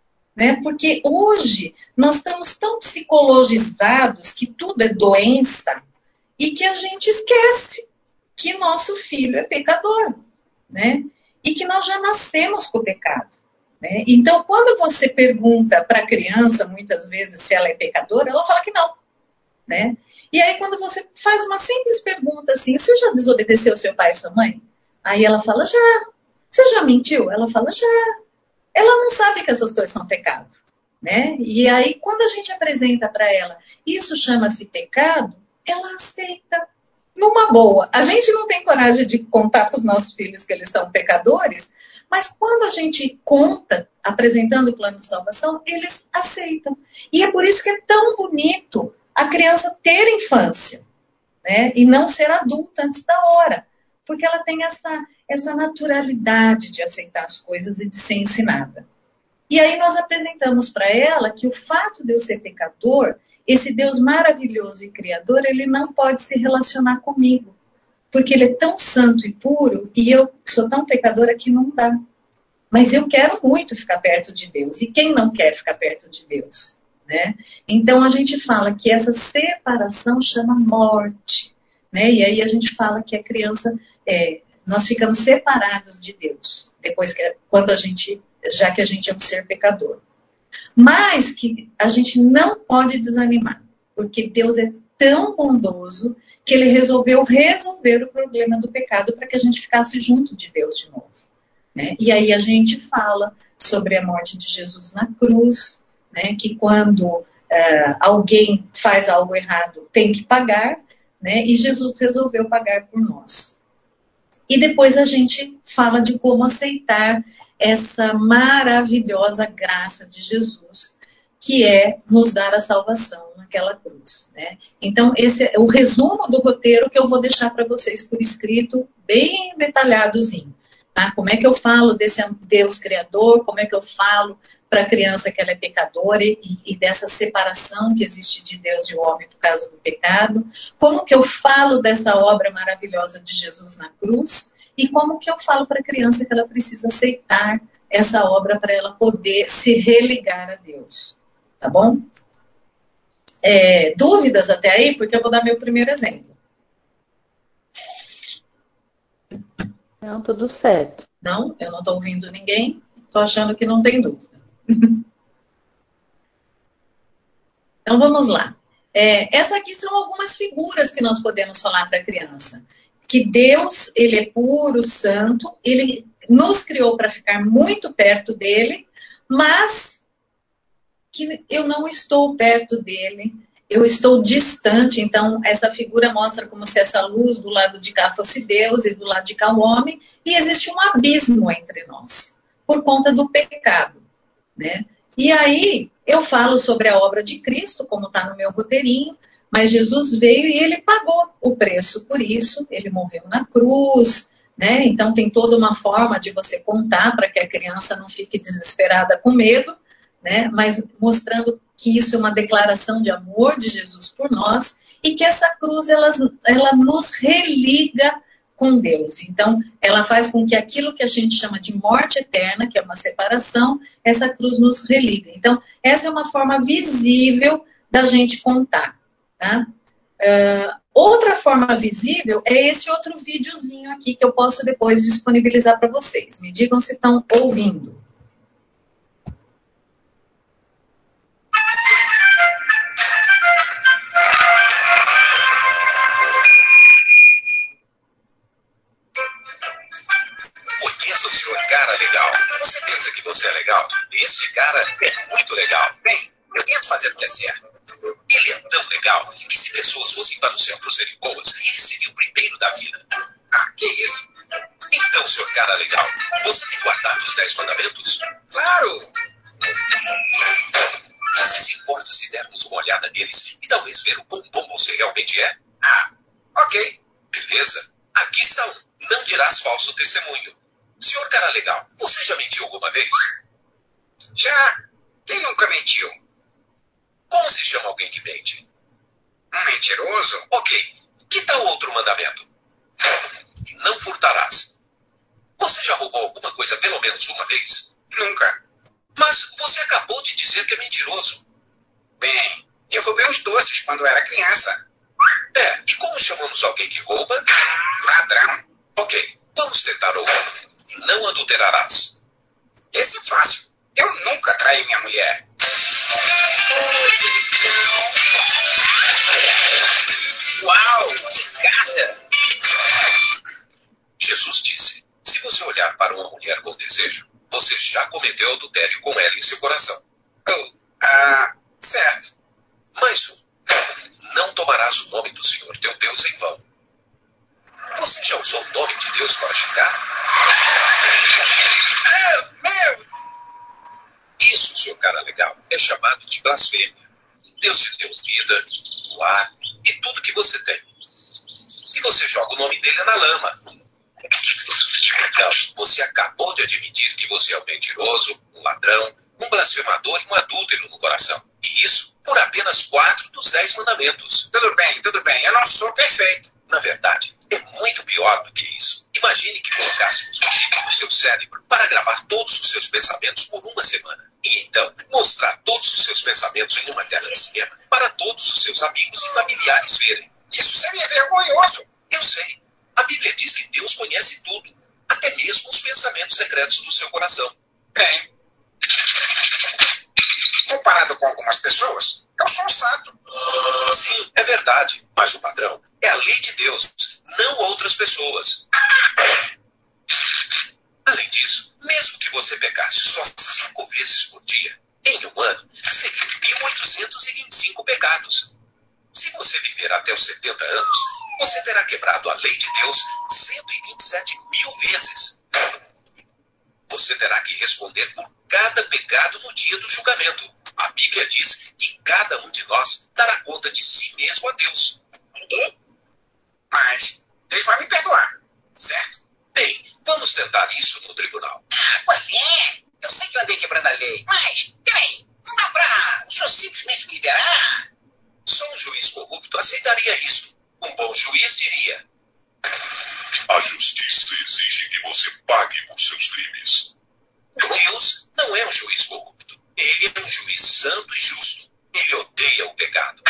Né? Porque hoje nós estamos tão psicologizados que tudo é doença e que a gente esquece que nosso filho é pecador. Né? E que nós já nascemos com o pecado. Né? Então, quando você pergunta para a criança, muitas vezes, se ela é pecadora, ela fala que não. Né? E aí, quando você faz uma simples pergunta assim, você já desobedeceu seu pai e sua mãe? Aí ela fala, já. Você já mentiu? Ela fala, já. Ela não sabe que essas coisas são pecado. Né? E aí, quando a gente apresenta para ela, isso chama-se pecado, ela aceita. Numa boa. A gente não tem coragem de contar para os nossos filhos que eles são pecadores, mas quando a gente conta, apresentando o plano de salvação, eles aceitam. E é por isso que é tão bonito a criança ter infância, né? E não ser adulta antes da hora. Porque ela tem essa naturalidade de aceitar as coisas e de ser ensinada. E aí nós apresentamos para ela que o fato de eu ser pecador, esse Deus maravilhoso e criador, ele não pode se relacionar comigo. Porque ele é tão santo e puro, e eu sou tão pecadora que não dá. Mas eu quero muito ficar perto de Deus. E quem não quer ficar perto de Deus? Né? Então a gente fala que essa separação chama morte. Né? E aí a gente fala que a criança, nós ficamos separados de Deus. Depois já que a gente é um ser pecador. Mas que a gente não pode desanimar. Porque Deus é tão bondoso que ele resolveu resolver o problema do pecado para que a gente ficasse junto de Deus de novo. né? E aí a gente fala sobre a morte de Jesus na cruz, né? Que quando alguém faz algo errado tem que pagar, né? E Jesus resolveu pagar por nós. E depois a gente fala de como aceitar essa maravilhosa graça de Jesus, que é nos dar a salvação naquela cruz, né? Então, esse é o resumo do roteiro que eu vou deixar para vocês por escrito, bem detalhadozinho. Tá? Como é que eu falo desse Deus Criador, como é que eu falo para a criança que ela é pecadora e dessa separação que existe de Deus e o homem por causa do pecado, como que eu falo dessa obra maravilhosa de Jesus na cruz e como que eu falo para a criança que ela precisa aceitar essa obra para ela poder se religar a Deus. Tá bom? Dúvidas até aí? Porque eu vou dar meu primeiro exemplo. Não, tudo certo. Não, eu não estou ouvindo ninguém, estou achando que não tem dúvida. Então vamos lá. Essas aqui são algumas figuras que nós podemos falar para a criança. Que Deus, ele é puro, santo, ele nos criou para ficar muito perto dele, mas que eu não estou perto dele, eu estou distante. Então, essa figura mostra como se essa luz do lado de cá fosse Deus e do lado de cá o homem, e existe um abismo entre nós, por conta do pecado, né? E aí, eu falo sobre a obra de Cristo, como está no meu roteirinho, mas Jesus veio e ele pagou o preço por isso, ele morreu na cruz, né? Então, tem toda uma forma de você contar para que a criança não fique desesperada com medo, né? Mas mostrando que isso é uma declaração de amor de Jesus por nós e que essa cruz ela nos religa com Deus. Então, ela faz com que aquilo que a gente chama de morte eterna, que é uma separação, essa cruz nos religa. Então, essa é uma forma visível da gente contar. Tá? Outra forma visível é esse outro videozinho aqui que eu posso depois disponibilizar para vocês. Me digam se estão ouvindo. Conheça o senhor Cara Legal. Você pensa que você é legal? Esse cara é muito legal. Bem, eu tento fazer o que é certo. Ele é tão legal que se pessoas fossem para o céu por serem boas, ele seria o primeiro da fila. Ah, que isso? Então, senhor Cara Legal, você tem guardado os 10 mandamentos? Claro! Você se importa se dermos uma olhada neles e talvez ver o quão bom você realmente é? Ah, ok. Beleza. Aqui está um. Não dirás falso testemunho. Senhor Cara Legal, você já mentiu alguma vez? Já. Quem nunca mentiu? Como se chama alguém que mente? Um mentiroso? Ok. Que tal outro mandamento? Não furtarás. Você já roubou alguma coisa pelo menos uma vez? Nunca. Mas você acabou de dizer que é mentiroso. Bem, eu roubei uns doces quando era criança. E como chamamos alguém que rouba? Ladrão. Ok, vamos tentar outro. Não adulterarás. Esse é fácil. Eu nunca traí minha mulher. Uau, que gata! Jesus disse, se você olhar para uma mulher com desejo, você já cometeu adultério com ela em seu coração. Certo. Mais não tomarás o nome do Senhor teu Deus em vão. Você já usou o nome de Deus para xingar? Meu! Isso, seu cara legal, é chamado de blasfêmia. Deus te deu vida, o ar e tudo que você tem. E você joga o nome dele na lama. Então, você acabou de admitir que você é um mentiroso, um ladrão, um blasfemador e um adúltero no coração. E isso por apenas 4 dos 10 mandamentos. Tudo bem, eu não sou perfeito. Na verdade, é muito pior do que isso. Imagine que colocássemos um chip no seu cérebro para gravar todos os seus pensamentos por uma semana. E então, mostrar todos os seus pensamentos em uma tela de cinema para todos os seus amigos e familiares verem. Isso seria vergonhoso. Eu sei. A Bíblia diz que Deus conhece tudo, até mesmo os pensamentos secretos do seu coração. Bem, comparado com algumas pessoas, eu sou um santo. Sim, é verdade, mas o padrão é a lei de Deus, não outras pessoas. Além disso, você pecasse só 5 vezes por dia, em um ano, seriam 1.825 pecados. Se você viver até os 70 anos, você terá quebrado a lei de Deus 127 mil vezes. Você terá que responder por cada pecado no dia do julgamento. A Bíblia diz que cada um de nós dará conta de si mesmo a Deus. Mas Deus vai me perdoar, certo? Bem, vamos tentar isso no tribunal. Pois é, eu sei que eu andei quebrando a lei, mas, peraí, não dá pra o senhor simplesmente me liberar? Só um juiz corrupto aceitaria isso. Um bom juiz diria: a justiça exige que você pague por seus crimes. Deus não é um juiz corrupto. Ele é um juiz santo e justo. Ele odeia o pecado.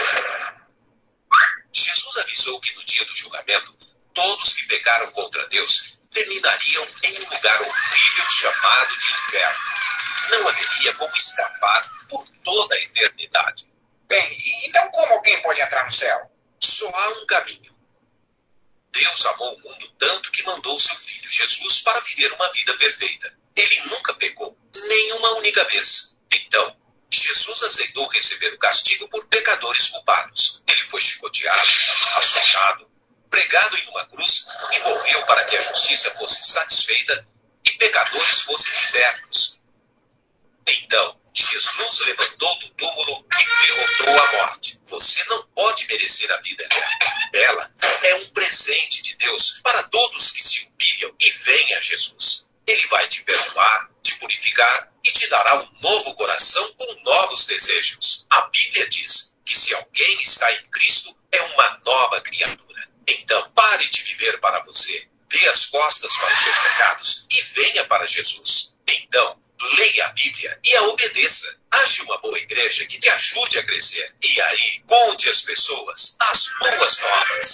Jesus avisou que no dia do julgamento, todos que pecaram contra Deus terminariam em um lugar horrível chamado de inferno. Não haveria como escapar por toda a eternidade. Bem, então como alguém pode entrar no céu? Só há um caminho. Deus amou o mundo tanto que mandou seu filho Jesus para viver uma vida perfeita. Ele nunca pecou, nem uma única vez. Então, Jesus aceitou receber o castigo por pecadores culpados. Ele foi chicoteado, açoitado, pregado em uma cruz e morreu para que a justiça fosse satisfeita e pecadores fossem libertos. Então, Jesus levantou do túmulo e derrotou a morte. Você não pode merecer a vida eterna. Ela é um presente de Deus para todos que se humilham e vêm a Jesus. Ele vai te perdoar, te purificar e te dará um novo coração com novos desejos. A Bíblia diz que se alguém está em Cristo, é uma nova criatura. Então, pare de viver para você. Dê as costas para os seus pecados e venha para Jesus. Então, leia a Bíblia e a obedeça. Ache uma boa igreja que te ajude a crescer. E aí, conte às pessoas as boas novas.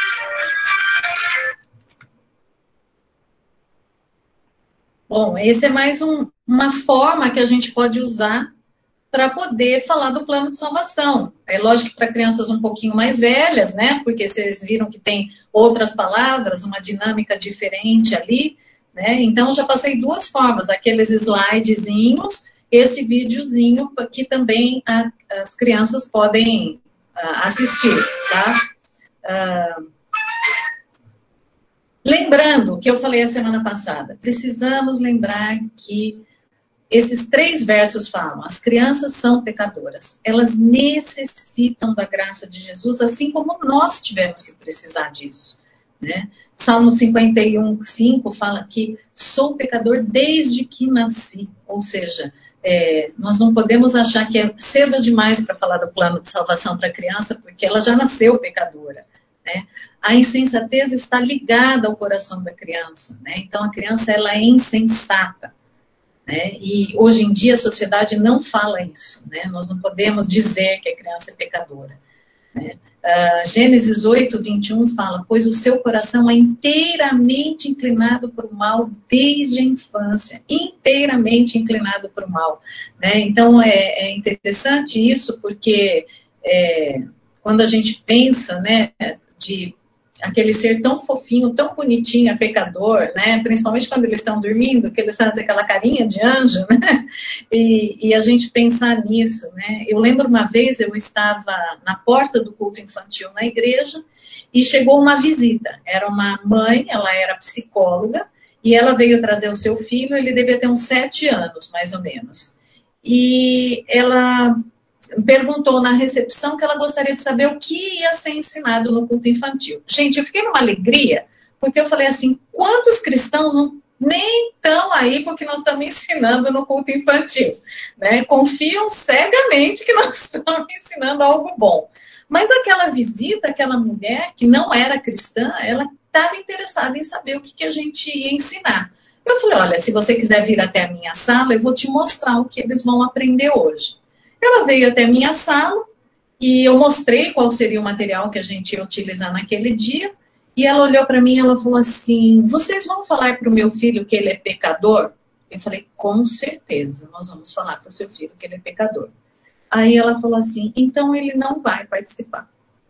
Bom, esse é mais uma forma que a gente pode usar para poder falar do plano de salvação. É lógico que para crianças um pouquinho mais velhas, né? Porque vocês viram que tem outras palavras, uma dinâmica diferente ali, né? Então, já passei 2 formas, aqueles slidezinhos, esse videozinho que também as crianças podem assistir, tá? Lembrando que eu falei a semana passada, precisamos lembrar que esses 3 versos falam, as crianças são pecadoras, elas necessitam da graça de Jesus, assim como nós tivemos que precisar disso, né? Salmo 51:5 fala que sou pecador desde que nasci, ou seja, nós não podemos achar que é cedo demais para falar do plano de salvação para a criança, porque ela já nasceu pecadora, né? A insensatez está ligada ao coração da criança, né? Então a criança ela é insensata. Né? E hoje em dia a sociedade não fala isso, né? Nós não podemos dizer que a criança é pecadora, né? Gênesis 8:21 fala, pois o seu coração é inteiramente inclinado para o mal desde a infância, inteiramente inclinado para o mal, né? Então é interessante isso porque quando a gente pensa, né, de aquele ser tão fofinho, tão bonitinho, é pecador, né? Principalmente quando eles estão dormindo, que eles fazem aquela carinha de anjo, né? E a gente pensar nisso, né? Eu lembro uma vez, eu estava na porta do culto infantil na igreja e chegou uma visita. Era uma mãe, ela era psicóloga e ela veio trazer o seu filho, ele devia ter uns 7 anos, mais ou menos. E ela perguntou na recepção que ela gostaria de saber o que ia ser ensinado no culto infantil. Gente, eu fiquei numa alegria, porque eu falei assim, quantos cristãos nem estão aí porque nós estamos ensinando no culto infantil, né? Confiam cegamente que nós estamos ensinando algo bom. Mas aquela visita, aquela mulher que não era cristã, ela estava interessada em saber o que a gente ia ensinar. Eu falei, olha, se você quiser vir até a minha sala, eu vou te mostrar o que eles vão aprender hoje. Ela veio até a minha sala e eu mostrei qual seria o material que a gente ia utilizar naquele dia. E ela olhou para mim e ela falou assim, vocês vão falar para o meu filho que ele é pecador? Eu falei, com certeza, nós vamos falar para o seu filho que ele é pecador. Aí ela falou assim, então ele não vai participar.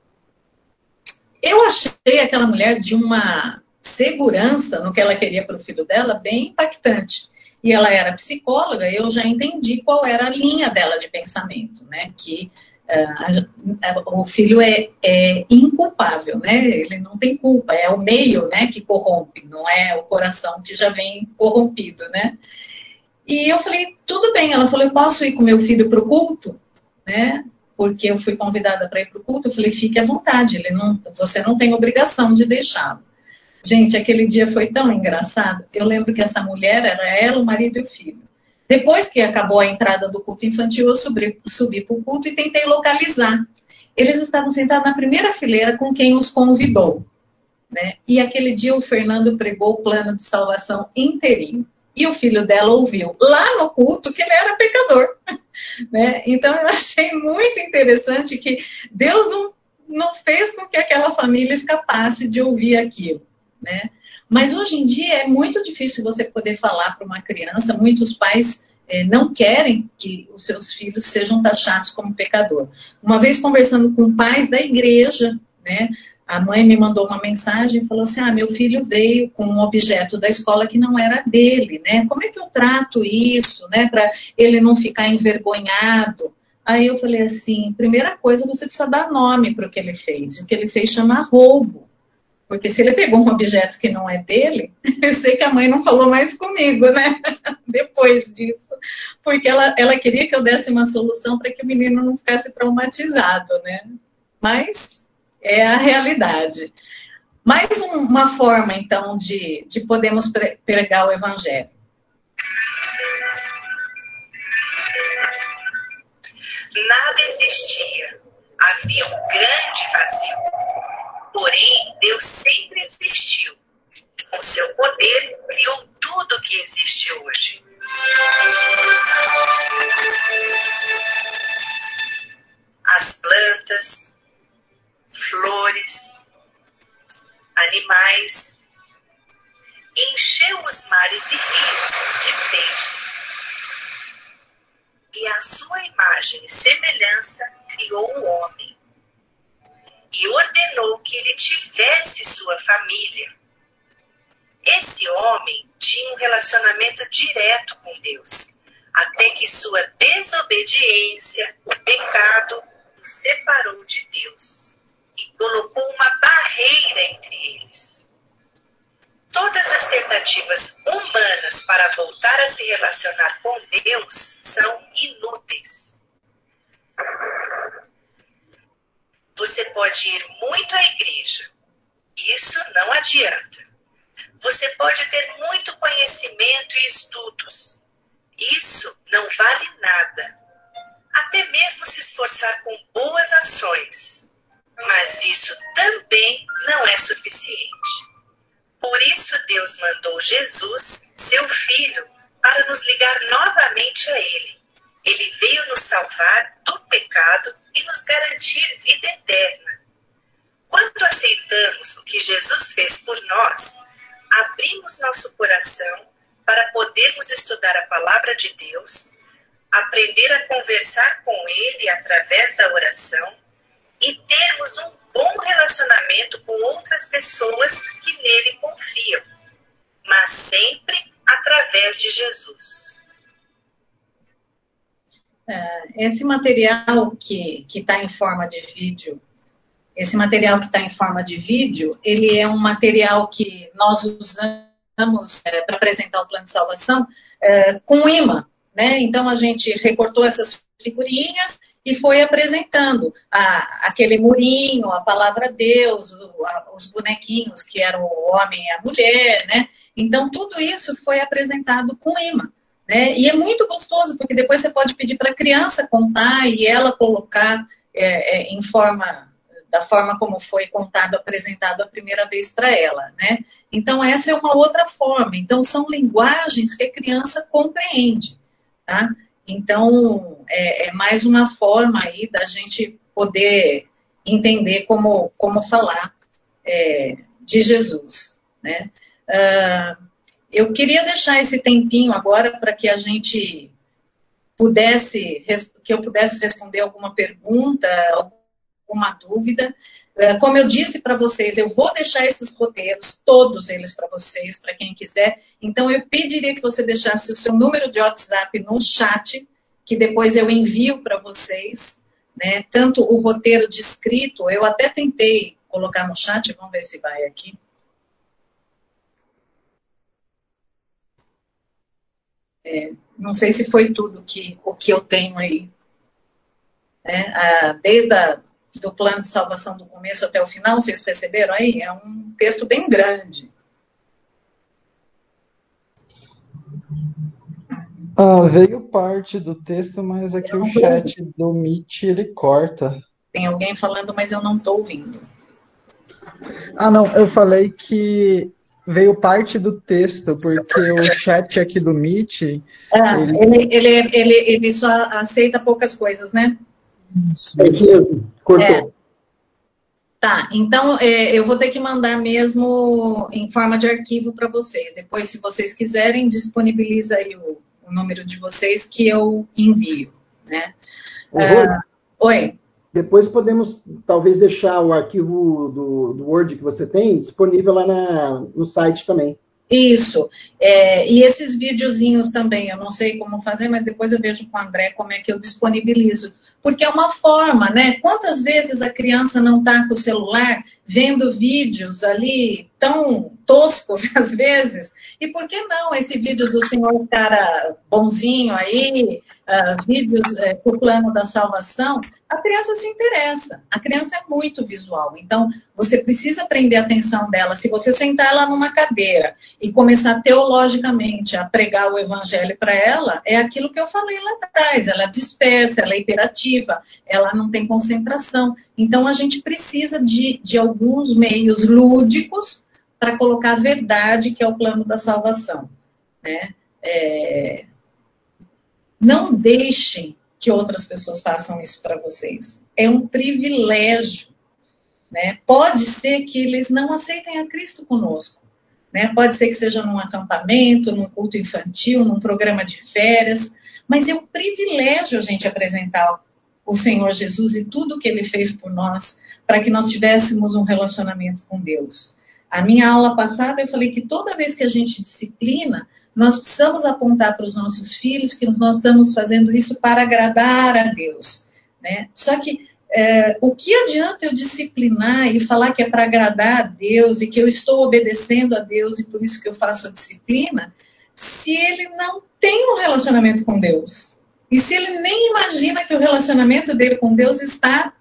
Eu achei aquela mulher de uma segurança no que ela queria para o filho dela bem impactante. e ela era psicóloga, eu já entendi qual era a linha dela de pensamento, né? Que o filho é inculpável, né? Ele não tem culpa, é o meio, né, que corrompe, não é o coração que já vem corrompido, né? E eu falei, tudo bem. Ela falou, eu posso ir com meu filho para o culto, né? Porque eu fui convidada para ir para o culto. Eu falei, fique à vontade, você não tem obrigação de deixá-lo. Gente, aquele dia foi tão engraçado. Eu lembro que essa mulher, era ela, o marido e o filho. Depois que acabou a entrada do culto infantil, eu subi para o culto e tentei localizar. Eles estavam sentados na primeira fileira com quem os convidou, né? E aquele dia o Fernando pregou o plano de salvação inteirinho. E o filho dela ouviu lá no culto que ele era pecador, né? Então eu achei muito interessante que Deus não fez com que aquela família escapasse de ouvir aquilo, né? Mas hoje em dia é muito difícil você poder falar para uma criança. Muitos pais não querem que os seus filhos sejam taxados como pecador. Uma vez conversando com pais da igreja, né? A mãe me mandou uma mensagem e falou assim, meu filho veio com um objeto da escola que não era dele, né? Como é que eu trato isso, né? Para ele não ficar envergonhado. Aí eu falei assim, primeira coisa, você precisa dar nome para o que ele fez. O que ele fez chama roubo. Porque se ele pegou um objeto que não é dele, eu sei que a mãe não falou mais comigo, né? Depois disso. Porque ela queria que eu desse uma solução para que o menino não ficasse traumatizado, né? Mas é a realidade. Mais uma forma, então, de podermos pregar o Evangelho. Nada existia. Havia um grande vazio. Porém, Deus sempre existiu. E com seu poder, criou tudo o que existe hoje. As plantas, flores, animais, encheu os mares e rios de peixes. E à sua imagem e semelhança criou o homem. E ordenou que ele tivesse sua família. Esse homem tinha um relacionamento direto com Deus, até que sua desobediência, o pecado, o separou de Deus e colocou uma barreira entre eles. Todas as tentativas humanas para voltar a se relacionar com Deus são inúteis. Você pode ir muito à igreja. Isso não adianta. Você pode ter muito conhecimento e estudos. Isso não vale nada. Até mesmo se esforçar com boas ações. Mas isso também não é suficiente. Por isso Deus mandou Jesus, seu Filho, para nos ligar novamente a Ele. Ele veio nos salvar do pecado e nos garantir vida eterna. Quando aceitamos o que Jesus fez por nós, abrimos nosso coração para podermos estudar a palavra de Deus, aprender a conversar com Ele através da oração e termos um bom relacionamento com outras pessoas que nele confiam, mas sempre através de Jesus. Esse material que está em forma de vídeo, ele é um material que nós usamos para apresentar o plano de salvação com imã, né? Então a gente recortou essas figurinhas e foi apresentando aquele murinho, a palavra Deus, os bonequinhos que eram o homem e a mulher, né? Então tudo isso foi apresentado com imã. Né? E é muito gostoso, porque depois você pode pedir para a criança contar e ela colocar da forma como foi contado, apresentado a primeira vez para ela. Né? Então, essa é uma outra forma. Então, são linguagens que a criança compreende. Tá? Então, é mais uma forma aí da gente poder entender como falar de Jesus. Né? Eu queria deixar esse tempinho agora para que que eu pudesse responder alguma pergunta, alguma dúvida. Como eu disse para vocês, eu vou deixar esses roteiros, todos eles para vocês, para quem quiser. Então, eu pediria que você deixasse o seu número de WhatsApp no chat, que depois eu envio para vocês, né? Tanto o roteiro de escrito, eu até tentei colocar no chat, vamos ver se vai aqui. Não sei se foi tudo o que eu tenho aí. Né? Desde do plano de salvação do começo até o final, vocês perceberam aí? É um texto bem grande. Veio parte do texto, mas aqui o chat do Meet, ele corta. Tem alguém falando, mas eu não estou ouvindo. Não, eu falei que veio parte do texto, porque o chat aqui do Meet... Ele só aceita poucas coisas, né? É isso mesmo, cortou. Tá, então eu vou ter que mandar mesmo em forma de arquivo para vocês. Depois, se vocês quiserem, disponibiliza aí o número de vocês que eu envio, né? Oi. Depois podemos, talvez, deixar o arquivo do Word que você tem disponível lá no site também. Isso. E esses videozinhos também, eu não sei como fazer, mas depois eu vejo com o André como é que eu disponibilizo. Porque é uma forma, né? Quantas vezes a criança não está com o celular vendo vídeos ali tão toscos, às vezes? E por que não esse vídeo do senhor cara bonzinho aí, vídeos com o plano da salvação? A criança se interessa. A criança é muito visual. Então, você precisa prender a atenção dela. Se você sentar ela numa cadeira e começar teologicamente a pregar o evangelho para ela, é aquilo que eu falei lá atrás. Ela é dispersa, ela é hiperativa, ela não tem concentração. Então, a gente precisa de alguns meios lúdicos para colocar a verdade, que é o plano da salvação. Né? Não deixem que outras pessoas façam isso para vocês. É um privilégio. Né? Pode ser que eles não aceitem a Cristo conosco. Né? Pode ser que seja num acampamento, num culto infantil, num programa de férias, mas é um privilégio a gente apresentar o Senhor Jesus e tudo que Ele fez por nós, para que nós tivéssemos um relacionamento com Deus. A minha aula passada eu falei que toda vez que a gente disciplina, nós precisamos apontar para os nossos filhos que nós estamos fazendo isso para agradar a Deus. Né? Só que o que adianta eu disciplinar e falar que é para agradar a Deus e que eu estou obedecendo a Deus e por isso que eu faço a disciplina, se ele não tem um relacionamento com Deus? E se ele nem imagina que o relacionamento dele com Deus está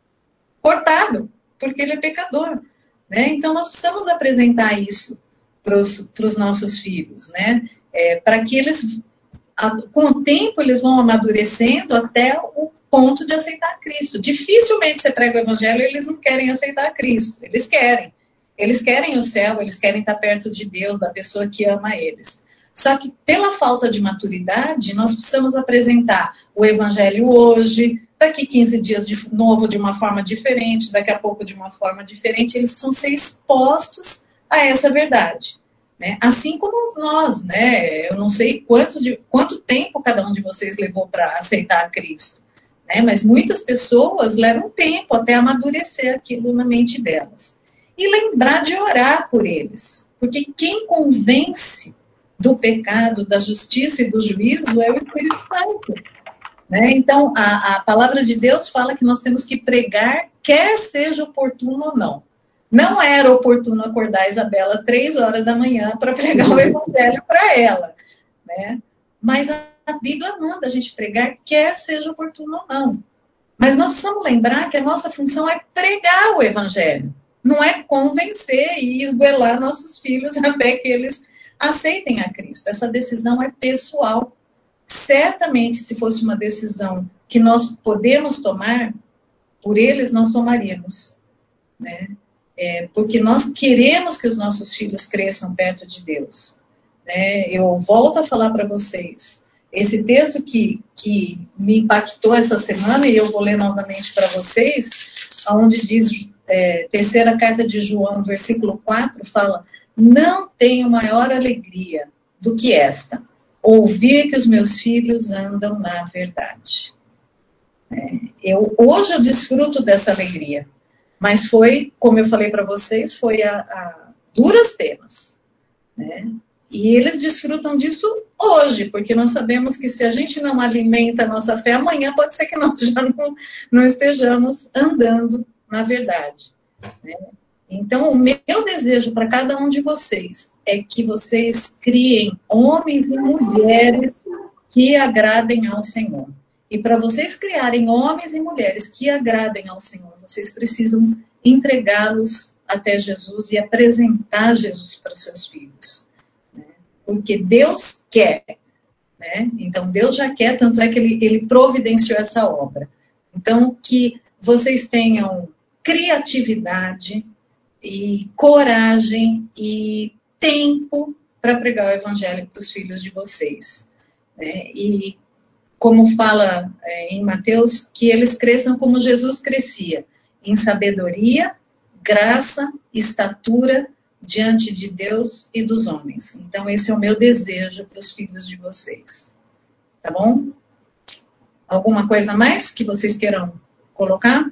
cortado, porque ele é pecador. Né? Então, nós precisamos apresentar isso para os nossos filhos, né? Para que eles, com o tempo, eles vão amadurecendo até o ponto de aceitar Cristo. Dificilmente você prega o evangelho e eles não querem aceitar Cristo. Eles querem. Eles querem o céu, eles querem estar perto de Deus, da pessoa que ama eles. Só que pela falta de maturidade, nós precisamos apresentar o evangelho hoje, daqui 15 dias de novo de uma forma diferente, daqui a pouco de uma forma diferente, eles precisam ser expostos a essa verdade. Né? Assim como nós, né? Eu não sei quanto tempo cada um de vocês levou para aceitar a Cristo. Mas muitas pessoas levam tempo até amadurecer aquilo na mente delas. E lembrar de orar por eles. Porque quem convence do pecado, da justiça e do juízo é o Espírito Santo. Né? Então, a palavra de Deus fala que nós temos que pregar, quer seja oportuno ou não. Não era oportuno acordar a Isabela 3 horas da manhã para pregar o evangelho para ela. Né? Mas a Bíblia manda a gente pregar, quer seja oportuno ou não. Mas nós precisamos lembrar que a nossa função é pregar o evangelho. Não é convencer e esgoelar nossos filhos até que eles aceitem a Cristo. Essa decisão é pessoal. Certamente, se fosse uma decisão que nós podemos tomar, por eles nós tomaríamos. Né? Porque nós queremos que os nossos filhos cresçam perto de Deus. Né? Eu volto a falar para vocês. Esse texto que me impactou essa semana, e eu vou ler novamente para vocês, onde diz, terceira carta de João, versículo 4, fala: não tenho maior alegria do que esta, ouvir que os meus filhos andam na verdade. Hoje eu desfruto dessa alegria, mas foi, como eu falei para vocês, foi a duras penas, né? E eles desfrutam disso hoje, porque nós sabemos que se a gente não alimenta a nossa fé, amanhã pode ser que nós já não estejamos andando na verdade, né? Então, o meu desejo para cada um de vocês é que vocês criem homens e mulheres que agradem ao Senhor. E para vocês criarem homens e mulheres que agradem ao Senhor, vocês precisam entregá-los até Jesus e apresentar Jesus para os seus filhos, né? Porque Deus quer, né? Então, Deus já quer, tanto é que ele providenciou essa obra. Então, que vocês tenham criatividade e coragem e tempo para pregar o evangelho para os filhos de vocês, né? E como fala em Mateus, que eles cresçam como Jesus crescia, em sabedoria, graça, estatura diante de Deus e dos homens. Então, esse é o meu desejo para os filhos de vocês. Tá bom? Alguma coisa mais que vocês queiram colocar?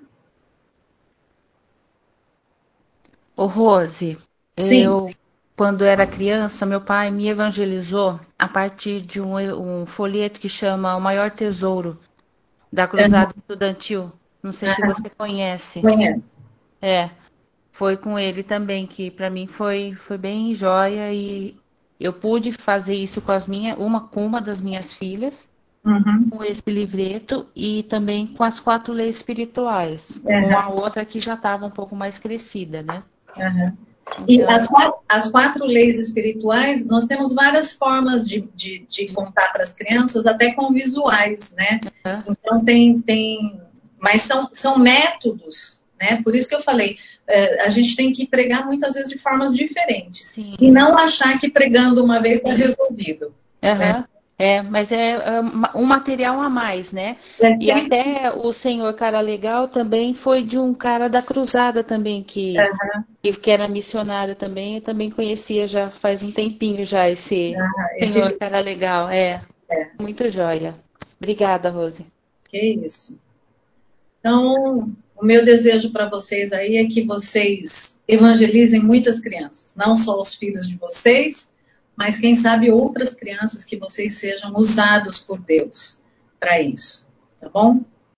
Ô, Rose, Sim. quando era criança, meu pai me evangelizou a partir de um folheto que chama O Maior Tesouro, da Cruzada Estudantil. Não sei se você conhece. Conheço. Foi com ele também, que para mim foi bem joia, e eu pude fazer isso com uma das minhas filhas, Uhum. com esse livreto, e também com as 4 leis espirituais, Uhum. com a outra que já estava um pouco mais crescida, né? Uhum. E Então, as 4 leis espirituais, nós temos várias formas de contar para as crianças, até com visuais, né? Então mas são métodos, né? Por isso que eu falei, a gente tem que pregar muitas vezes de formas diferentes. sim. E não achar que pregando uma vez está resolvido. Né? Mas é um material a mais, né? E até o senhor Cara Legal também foi de um cara da Cruzada também, que era missionário também. Eu também conhecia já faz um tempinho já esse senhor Cara Legal. Muito joia. Obrigada, Rose. Que isso. Então, o meu desejo para vocês aí é que vocês evangelizem muitas crianças, não só os filhos de vocês, mas quem sabe outras crianças, que vocês sejam usados por Deus para isso, tá bom?